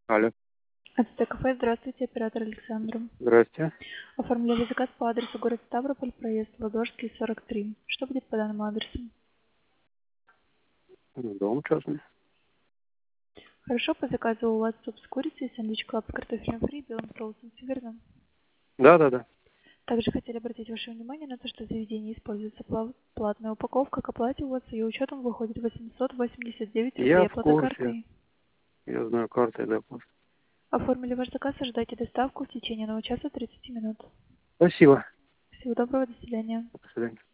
Алло. АЦТ-кафе, здравствуйте, оператор Александр. Здрасте. Оформляли заказ по адресу город Ставрополь, проезд Ладожский, 43. Что будет по данному адресу? Дом частный. Хорошо, по заказу у вас суп с курицей, сэндвич клаб с картофелем фри, белым соусом, все верно? Да. Также хотели обратить ваше внимание на то, что в заведении используется платная упаковка. К оплате у вас ее учетом выходит 889 Я рублей. в Оплата курсе. картой. Я знаю картой, да. Оформили ваш заказ, ожидайте доставку в течение 1 часа 30 минут. Спасибо. Всего доброго, до свидания. До свидания.